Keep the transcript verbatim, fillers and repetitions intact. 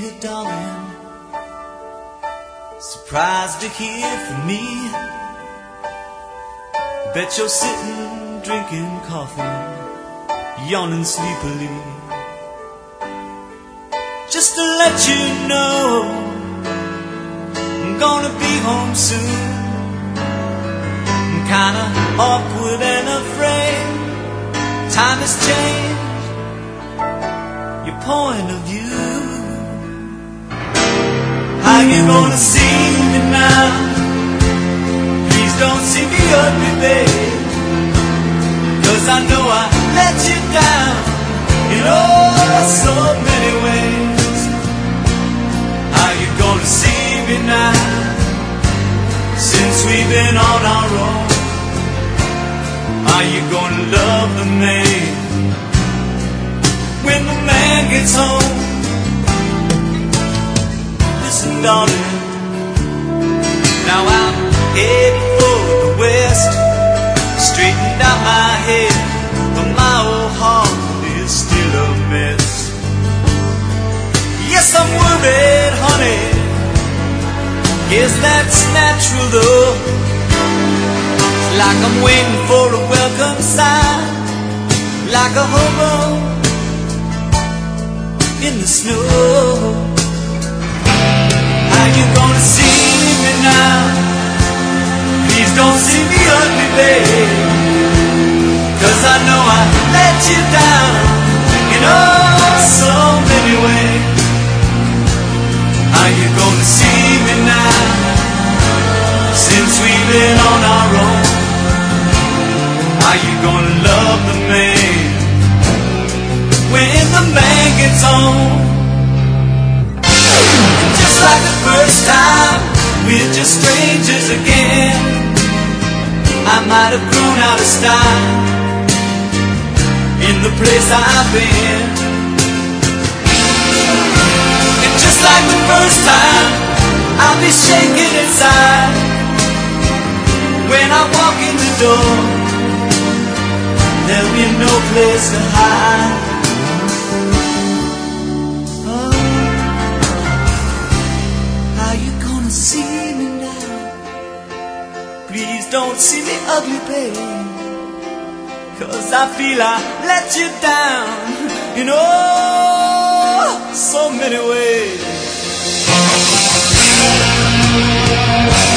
here, darling, surprised to hear from me. Bet you're sitting, drinking coffee, yawning sleepily. Just to let you know, I'm gonna be home soon. I'm kinda awkward and afraid. Time has changed your point of view. How you gonna see me now? Please don't see me ugly, babe, 'cause I know I let you down in oh so many ways. How you gonna see me now, since we've been on our own? Are you gonna love the man when the man gets home? Listen, darling, now I'm heading for the west, straightened out my head, but my old heart is still a mess. Yes, I'm worried, honey, guess that's natural though. It's like I'm waiting for a welcome sign, like a hobo in the snow. How you gonna see me now? Please don't see me ugly, babe, 'cause I know I let you down in oh so many ways. How you gonna see me now, since we've been on our own? Are you gonna love the man when the man gets home? Just like the first time, we're just strangers again. I might have grown out of style in the place I've been. And just like the first time, I'll be shaking inside when I walk in the door. There'll be no place to hide. Oh, how you gonna see me now? Please don't see me ugly, babe, 'cause I feel I let you down in oh so many ways.